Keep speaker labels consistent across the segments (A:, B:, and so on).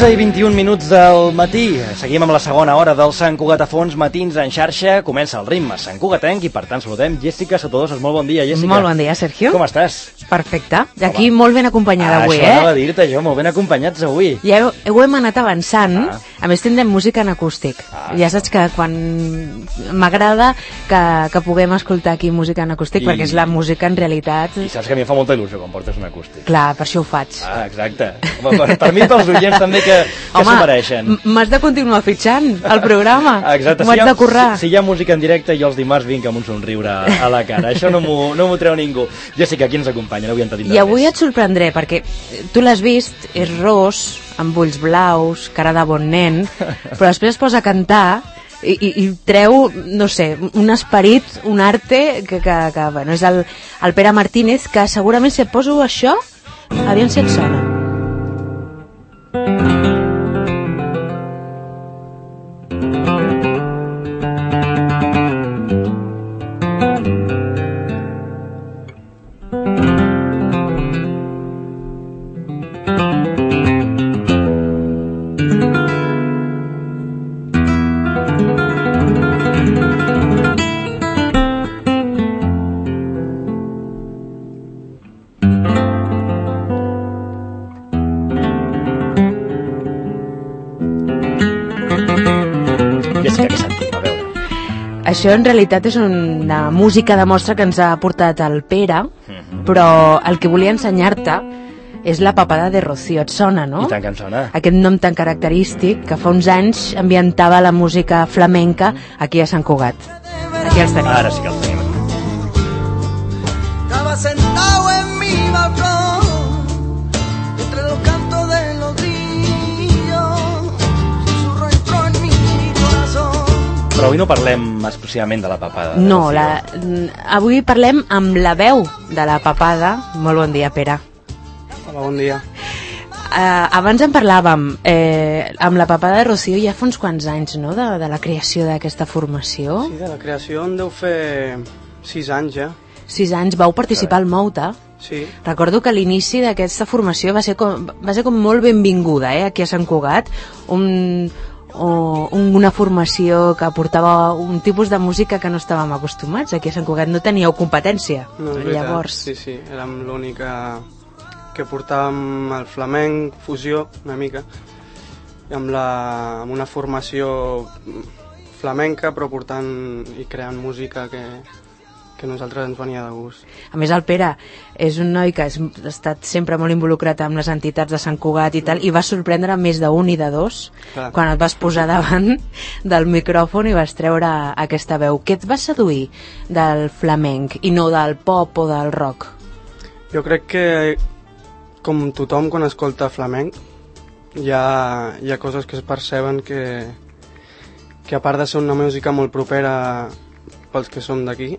A: 11:21 del matí. Seguim amb la segona hora del Sant Cugat a Fons, matins en xarxa. Comença el ritme Sant Cugatenc i per tant saludem Jessica Sotodosas. Molt bon dia, Jessica.
B: Molt bon dia, Sergio.
A: Com estàs?
B: Perfecte. Aquí molt ben acompanyada avui,
A: Això anava a dir-te jo, molt ben acompanyats avui.
B: Ja ho hem anat avançant. A més, tindrem música en acústic. Ja saps que quan m'agrada que puguem escoltar aquí música en acústic, perquè és la música en realitat...
A: I saps que a mi em fa molta il·lusió quan portes un acústic.
B: Clar, per això ho faig.
A: Exacte. Per mi i pels oients també que s'ho mereixen.
B: M'has de continuar fitxant el programa.
A: Exacte.
B: M'ho haig de currar.
A: Si hi ha música en directe, jo els dimarts vinc amb un somriure a la cara. Això no m'ho treu ningú. Jessica, qui ens acompanya? Avui
B: I avui et sorprendré, perquè tu l'has vist, és ros, amb ulls blaus, cara de bon nen, però després es posa a cantar i treu, no sé, un esperit, un arte que bueno, és el Pere Martínez, que segurament si et poso això, aviam si et sona. Això en realitat és una música de mostra que ens ha portat el Pere, però el que volia ensenyar-te és la papada de Rocío. Et sona, no?
A: I tant que em sona.
B: Aquest nom tan característic que fa uns anys ambientava la música flamenca aquí a Sant Cugat. Aquí els tenim.
A: Ara sí que els tenim.
C: Estaba sentado en mi balcón entre los cantos de los grillos, susurro entró en mi corazón.
A: Però avui no parlem exclusivament de la papada.
B: No, avui parlem amb la veu de la papada. Molt bon dia, Pere.
D: Hola, bon dia.
B: Abans en parlàvem, amb la papada de Rocío ja fa uns quants anys, no?, de la creació d'aquesta formació.
D: Sí, de la creació en deu fer 6 anys ja.
B: 6 anys, vau participar al Mouta.
D: Sí.
B: Recordo que l'inici d'aquesta formació va ser com molt benvinguda, aquí a Sant Cugat. Una formació que portava un tipus de música que no estàvem acostumats. Aquí a Sant Cugat no teníeu competència.
D: No,
B: llavors.
D: Sí, érem l'única que portàvem el flamenc, fusió, una mica, amb una formació flamenca, però portant i creant música que a nosaltres ens venia de gust.
B: A més, el Pere és un noi que ha estat sempre molt involucrat amb les entitats de Sant Cugat i tal, i va sorprendre més d'un i de dos. Clar. Quan et vas posar davant del micròfon i vas treure aquesta veu. Què et va seduir del flamenc i no del pop o del rock?
D: Jo crec que, com tothom quan escolta flamenc, hi ha coses que es perceben que a part de ser una música molt propera pels que som d'aquí,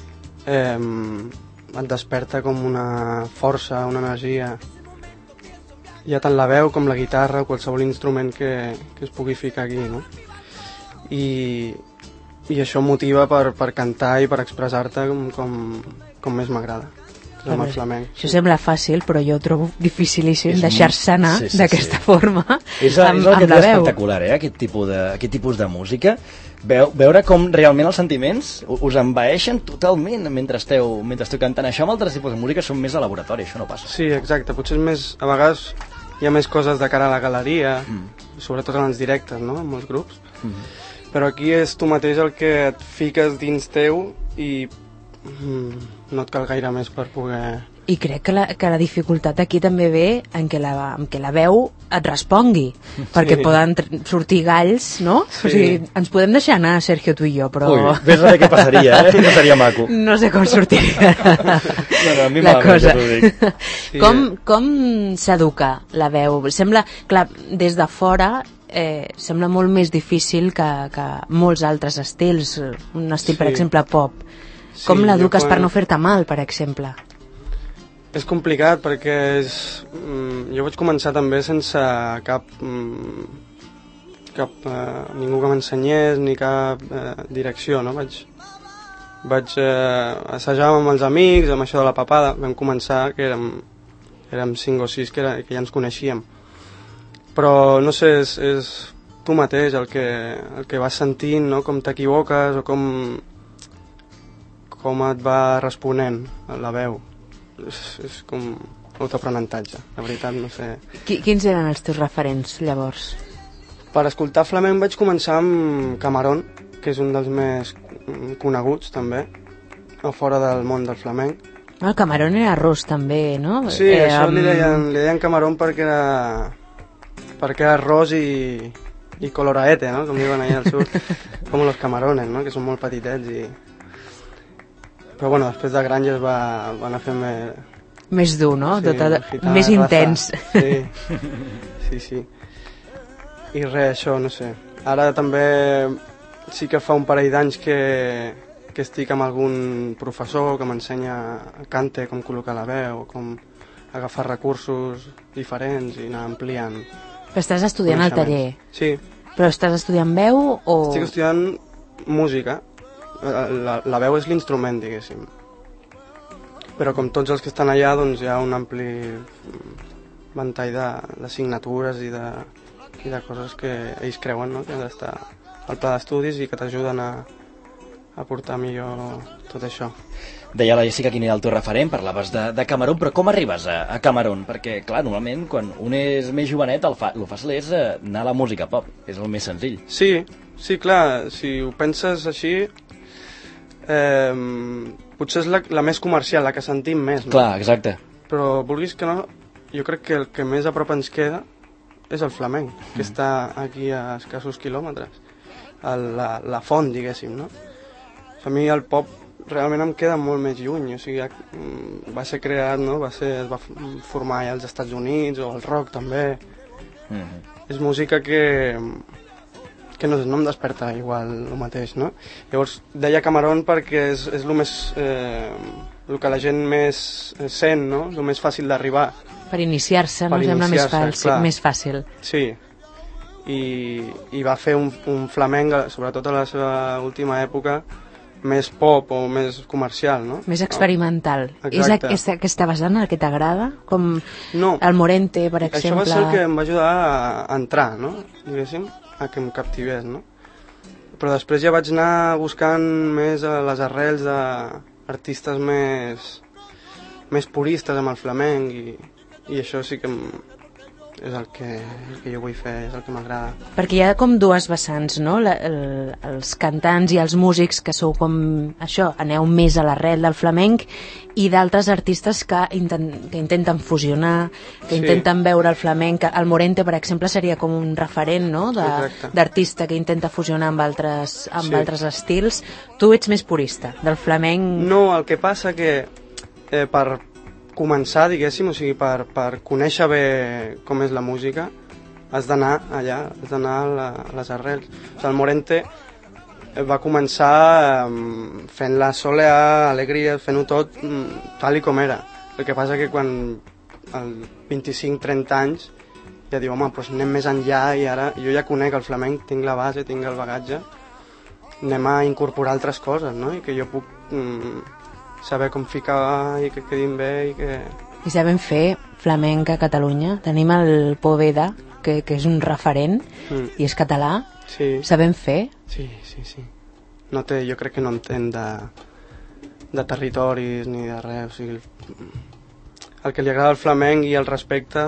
D: et desperta com una força, una energia. Hi ha tant la veu com la guitarra o qualsevol instrument que es pugui ficar aquí, no? I això motiva per cantar i per expressar-te com més m'agrada. Amb el flamenc.
B: Això sembla fàcil, però jo trobo dificilíssim deixar-se anar d'aquesta forma.
A: És el que és espectacular, aquest tipus de música. Veure com realment els sentiments us envaeixen totalment mentre esteu cantant. Això amb altres tipus de música són més a laboratori, això no passa.
D: Sí, exacte, potser és més, a vegades hi ha més coses de cara a la galeria, sobretot en els directes, no?, en molts grups, però aquí és tu mateix el que et fiques dins teu i no et cal gaire més per poder...
B: I crec que la dificultat aquí també ve en què la veu et respongui, perquè poden sortir galls, no?
D: Sí.
B: O sigui, ens podem deixar anar, Sergio, tu i jo, però...
A: Ui, vés a veure què passaria, No seria maco.
B: No sé com sortiria
A: a mi
B: la cosa.
A: Ja t'ho dic.
B: Sí. Com s'educa la veu? Sembla, clar, des de fora... sembla molt més difícil que molts altres estils, un estil, per exemple, pop. Com l'eduques per no fer-te mal, per exemple?
D: És complicat perquè jo vaig començar també sense cap ningú que m'ensenyés ni cap direcció, no? Vaig assajar amb els amics, amb això de la papada, vam començar, que érem 5 o 6 que ja ens coneixíem. però no sé, és tu mateix el que vas sentint, no? Com t'equivoques o com et va responent la veu. És com autoaprenentatge, la veritat, no sé.
B: Quins eren els teus referents, llavors?
D: Per escoltar flamenc vaig començar amb Camarón, que és un dels més coneguts, també, a fora del món del flamenc.
B: El Camarón era ros, també, no?
D: Sí, això li deien Camarón perquè era ros i coloraete, no? Com diuen allà al sud, com los camarones, no? Que són molt petitets però bueno, després de gran ja es va anar fent
B: més dur, no?
D: Sí,
B: més intens.
D: Sí. I res, això, no sé. Ara també sí que fa un parell d'anys que estic amb algun professor que m'ensenya a cante, com col·locar la veu, com agafar recursos diferents i anar ampliant.
B: Però estàs estudiant al taller?
D: Sí.
B: Però estàs estudiant veu o...?
D: Estic estudiant música. La veu és l'instrument, diguéssim. Però com tots els que estan allà, doncs hi ha un ampli ventall d'assignatures i de coses que ells creuen, no? Que han d'estar al pla d'estudis i que t'ajuden a portar millor tot això.
A: Deia la Jessica quin era el teu referent, parlaves de Camarón, però com arribes a Camarón? Perquè, clar, normalment quan un és més jovenet el fàcil és anar a la música pop, és el més senzill.
D: Sí, clar, si ho penses així, potser és la més comercial, la que sentim més, no?
A: Clar, exacte.
D: Però vulguis que no, jo crec que el que més a prop ens queda és el flamenc, que està aquí a escassos quilòmetres, la font, diguéssim, no? A mi el pop realment em queda molt més lluny, o sigui, va ser creat, no? Es va formar allà als Estats Units, o el rock també. És música que no em desperta igual el mateix, no? Llavors deia Camarón perquè és el que la gent més sent, no? El més fàcil d'arribar.
B: Per iniciar-se, no? Sembla més fàcil.
D: Sí, i va fer un flamenc, sobretot a la seva última època, més pop o més comercial, no?
B: Més experimental.
D: Exacte.
B: És aquesta vessant el que t'agrada? Com
D: no,
B: el Morente, per exemple?
D: Això va ser el que em va ajudar a entrar, no? Diguéssim, a que em captivés, no? Però després ja vaig anar buscant més a les arrels d'artistes més puristes amb el flamenc i això sí que és el que jo vull fer, és el que m'agrada.
B: Perquè hi ha com dues vessants, no? Els cantants i els músics que sou com això, aneu més a l'arrel del flamenc, i d'altres artistes que intenten fusionar, que intenten veure el flamenc. El Morente, per exemple, seria com un referent, no? D'artista que intenta fusionar amb altres estils. Tu ets més purista del flamenc?
D: No, el que passa que per començar, diguéssim, o sigui, per conèixer bé com és la música, has d'anar allà, has d'anar a les arrels. O sigui, el Morente va començar fent la soleá, alegria, fent-ho tot tal i com era. El que passa que quan al 25-30 anys ja diu, home, doncs anem més enllà i ara jo ja conec el flamenc, tinc la base, tinc el bagatge, anem a incorporar altres coses, no? I que jo puc saber com ficar i que quedin bé i que...
B: I sabem fer flamenc a Catalunya. Tenim el Poveda, que és un referent, i és català.
D: Sí.
B: Sabem fer?
D: Sí. No té, jo crec que no entén de territoris ni de res. O sigui, el que li agrada el flamenc i el respecte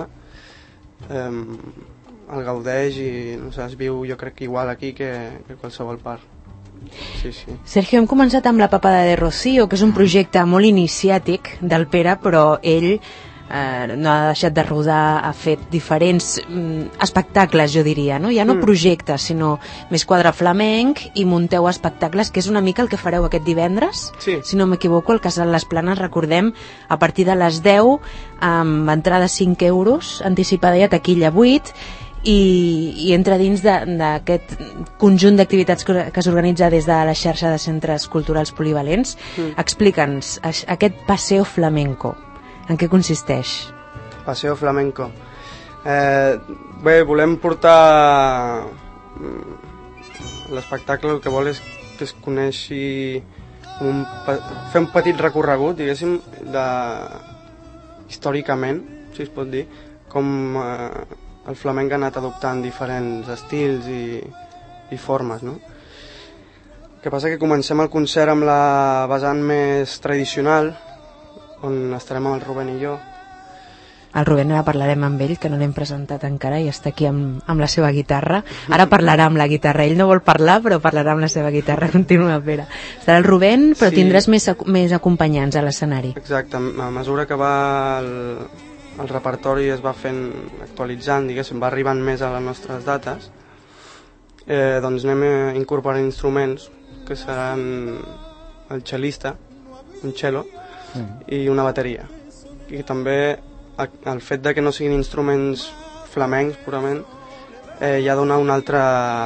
D: el gaudeix i no sé, es viu jo crec que igual aquí que qualsevol part. Sí.
B: Sergio, hem començat amb La papada de Rocío, que és un projecte molt iniciàtic del Pere, però ell no ha deixat de rodar, ha fet diferents espectacles, jo diria, no? Ja no projectes, sinó més quadre flamenc, i munteu espectacles, que és una mica el que fareu aquest divendres, si no m'equivoco, al Casal Les Planes, recordem, a partir de les 10, amb entrada 5 euros, anticipada i a taquilla 8, i entra dins d'aquest conjunt d'activitats que s'organitza des de la xarxa de centres culturals polivalents. Explica'ns, aquest Paseo Flamenco, en què consisteix?
D: Paseo Flamenco. Bé, volem portar l'espectacle, el que vol és que es coneixi, fer un petit recorregut, diguéssim, històricament, si es pot dir, com el flamenc ha anat adoptant diferents estils i formes, no? El que passa que comencem el concert amb la vessant més tradicional, on estarem amb el Rubén i jo.
B: El Rubén, ara parlarem amb ell, que no l'hem presentat encara, i està aquí amb la seva guitarra. Ara parlarà amb la guitarra. Ell no vol parlar, però parlarà amb la seva guitarra. Continua, Pere. Estarà el Rubén, però sí, tindràs més acompanyants a l'escenari.
D: Exacte. A mesura que va el repertori es va fent actualitzant, diguéssim, va arribant més a les nostres dates, doncs anem incorporant instruments que seran el cel·lista, un cello, i una bateria. I també el fet de que no siguin instruments flamencs purament ja dona un altre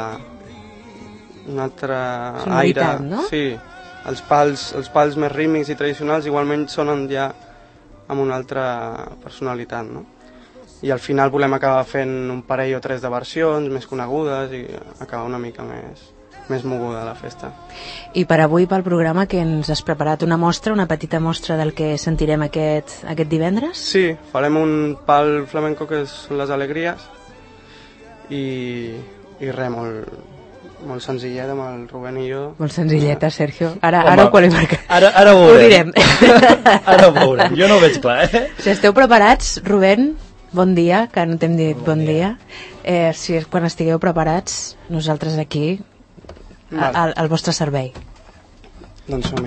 D: aire,
B: no?
D: Sí, els pals més rítmics i tradicionals igualment sonen ja amb una altra personalitat, no? I al final volem acabar fent un parell o tres de versions més conegudes i acabar una mica més moguda la festa.
B: I per avui, pel programa, que ens has preparat una mostra, una petita mostra del que sentirem aquest divendres?
D: Sí, farem un pal flamenco que són les alegries i res, molt senzillet amb el Rubén i jo.
B: Molt senzilleta, Sergio. Ara ho qualificarem.
A: Ara ho
B: veurem. Ho direm.
A: Ara ho veurem. Jo no ho veig clar,
B: Si esteu preparats, Rubén, bon dia, que no t'hem dit bon dia. Quan estigueu preparats, nosaltres aquí al vostre servei.
D: Doncs som-hi.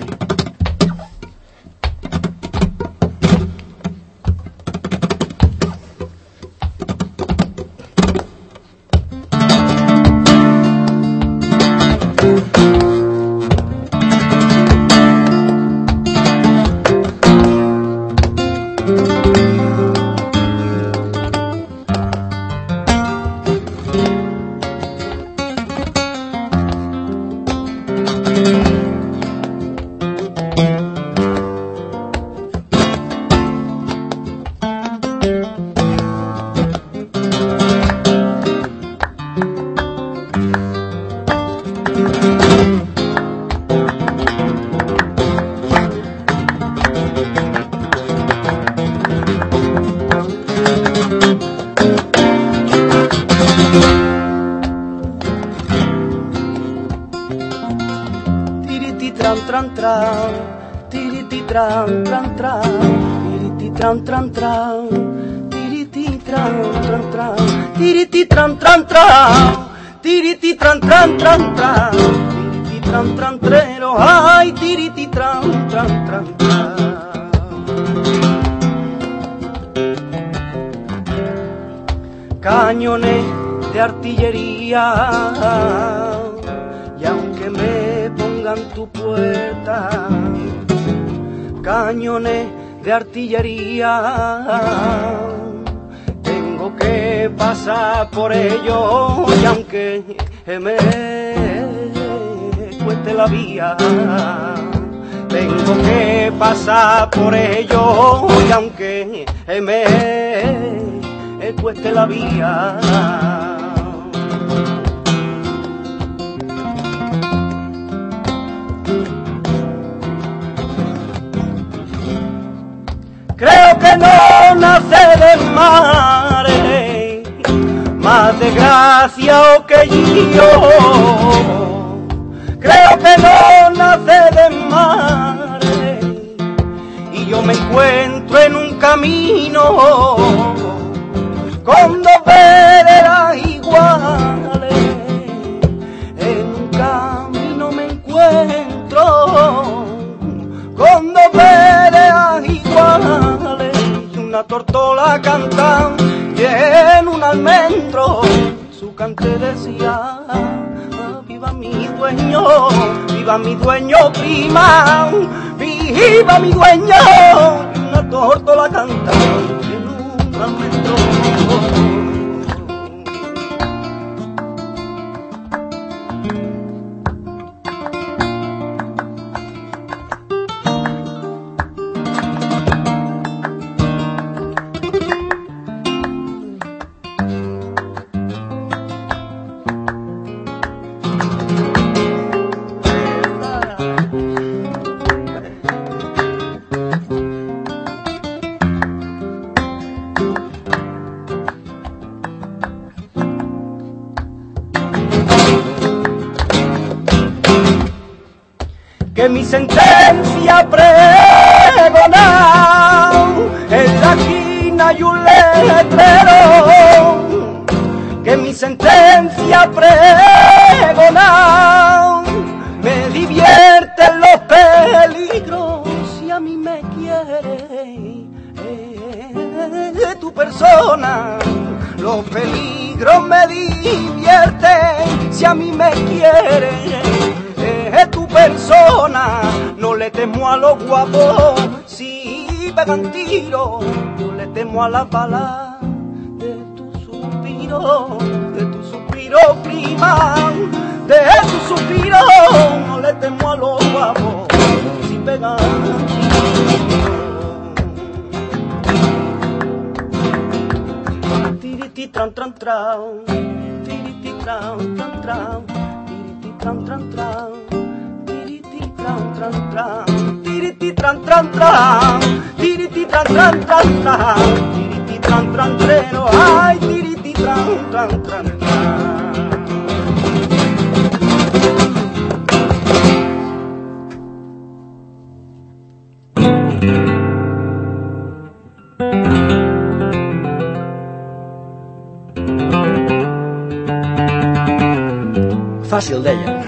C: Cañones de artillería, y aunque me pongan tu puerta, cañones de artillería, tengo que pasar por ellos, y aunque me cueste la vía, tengo que pasar por ellos, y aunque me cueste la vía. Creo que no nace del mar, más desgracia o que yo. Creo que no nace del mar, y yo me encuentro en un camino con dos veredas iguales. En un camino me encuentro con dos veredas iguales, y una tortola cantando y en un almendro su cante decía: viva mi dueño prima, viva mi dueño. Y una tortola cantando y en un almendro. que mi sentencia pregonao en la esquina y un letrero, que mi sentencia pregonao me divierten los peligros y a mí me quiere tu persona. Los peligros me divierten si a mí me quiere tu persona. No le temo a los guapos si pegan tiro, yo le temo a las balas de tu suspiro prima, de tu suspiro. No le temo a los guapos si pegan tiro. Tiriti tran tran tran, tiriti tran tran tran, tiriti tran tran tran, tiriti tran tran tran, tiriti tran tran tran, tiriti tran tran tran tran, tiriti tran tran treno, ay tiriti tran tran tran tran.
A: Fàcil, deia.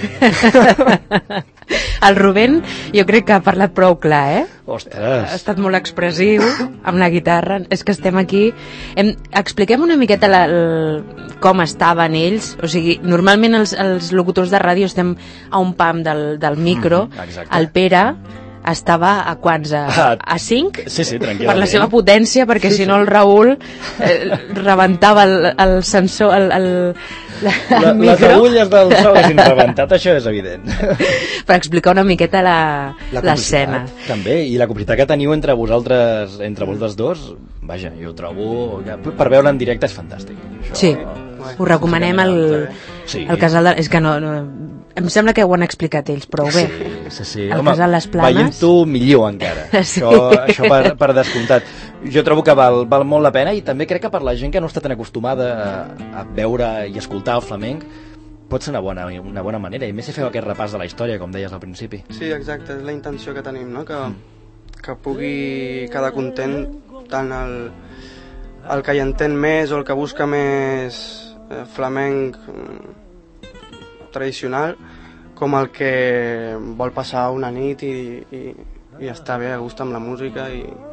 B: El Rubén jo crec que ha parlat prou clar,
A: Ostres.
B: Ha estat molt expressiu amb la guitarra. És que estem aquí. Expliquem una miqueta com estaven ells. O sigui, normalment els locutors de ràdio estem a un pam del micro.
A: Exacte.
B: El Pere estava a quants? A 5?
A: Sí, tranquil·lament.
B: Per la seva potència, perquè si no el Raül rebentava el sensor, el micro.
A: Les agulles del so l'hagin rebentat, això és evident.
B: Per explicar una miqueta l'escena.
A: També, i la complicitat que teniu entre vosaltres dos, vaja, jo trobo que per veure en directe és fantàstic. Això,
B: sí, ho recomanem el Casal de... És que no, em sembla que ho han explicat ells prou bé.
A: Sí.
B: El Casal Les Planes.
A: Veient-ho millor encara.
B: Sí.
A: Això per descomptat. Jo trobo que val molt la pena, i també crec que per la gent que no està tan acostumada a veure i escoltar el flamenc pot ser una bona manera, i més si feu aquest repàs de la història, com deies al principi.
D: Sí, exacte, és la intenció que tenim, no? Que pugui quedar content tant el que hi entén més o el que busca més flamenc tradicional, com el que vol passar una nit i estar bé a gust amb la música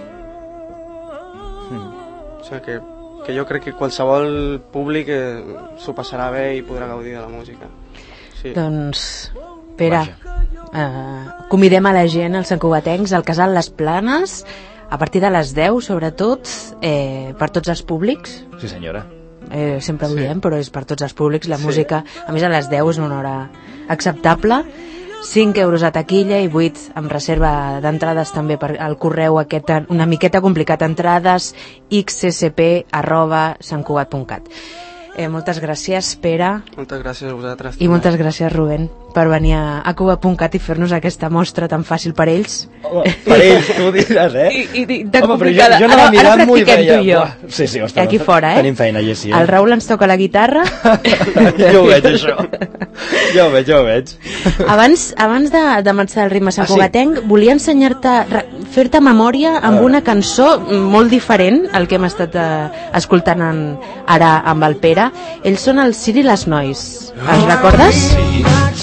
D: o sigui que jo crec que qualsevol públic s'ho passarà bé i podrà gaudir de la música. Sí.
B: Doncs, Pere, convidem a la gent, als santcugatencs, al Casal Les Planes, a partir de les 10, sobretot, per tots els públics.
A: Sí, senyora.
B: Sempre ho diem, però és per tots els públics. La música, a més, a les 10 és una hora acceptable. 5 euros a taquilla i 8 amb reserva d'entrades també per al correu aquest una miqueta complicat, entrades xccp@santcugat.cat. Moltes gràcies, Pere.
D: Moltes gràcies a vosaltres.
B: I moltes gràcies, Rubén, per venir a Cuba.cat i fer-nos aquesta mostra tan fàcil per ells.
A: Home, per ells, tu ho diràs,
B: I tan
A: complicada.
B: Jo anava mirant molt i veia...
A: Sí, ostres,
B: aquí fora,
A: tenim feina, Jessi.
B: El Raül ens toca la guitarra.
A: Jo ho veig, això. Jo ho veig.
B: Abans de marxar al ritme santcugatenc, volia ensenyar-te, fer-te memòria amb una cançó molt diferent al que hem estat escoltant ara amb el Pere. Ells són el Ciri i les Nois. Els recordes? Sí.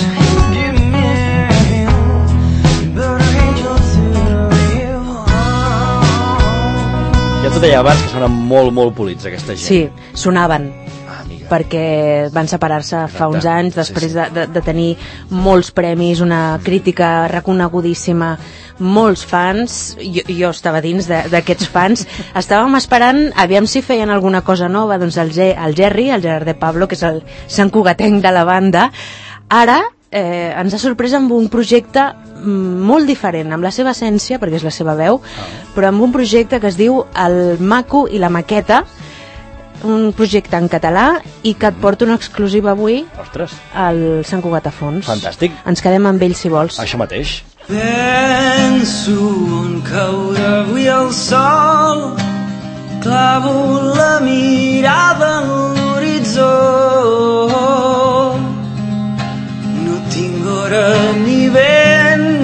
A: Ja t'ho deia abans que sonen molt polits aquesta gent.
B: Sí, sonaven. Perquè van separar-se fa uns anys després de tenir molts premis, una crítica reconegodíssima, molts fans. Jo estava dins d'aquests fans. Estàvem esperant aviam si feien alguna cosa nova. Doncs el Gerard de Pablo, que és el santcugatenc de la banda, ara ens ha sorprès amb un projecte molt diferent, amb la seva essència, perquè és la seva veu, però amb un projecte que es diu El Maco i la Maqueta, un projecte en català i que et porto una exclusiva avui.
A: Ostres.
B: Al Sant Cugat a fons.
A: Fantàstic.
B: Ens quedem amb ell, si vols.
A: Això mateix.
C: Penso en caure avui el sol, clavo la mirada en l'horitzó, no tinc hora ni vent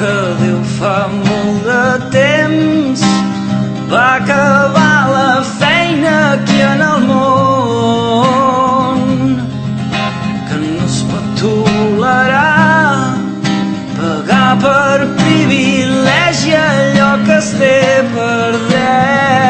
E: que Déu fa molt de temps va acabar la feina aquí en el món, que no es pot tolerar pagar per privilegi allò que es té per dret.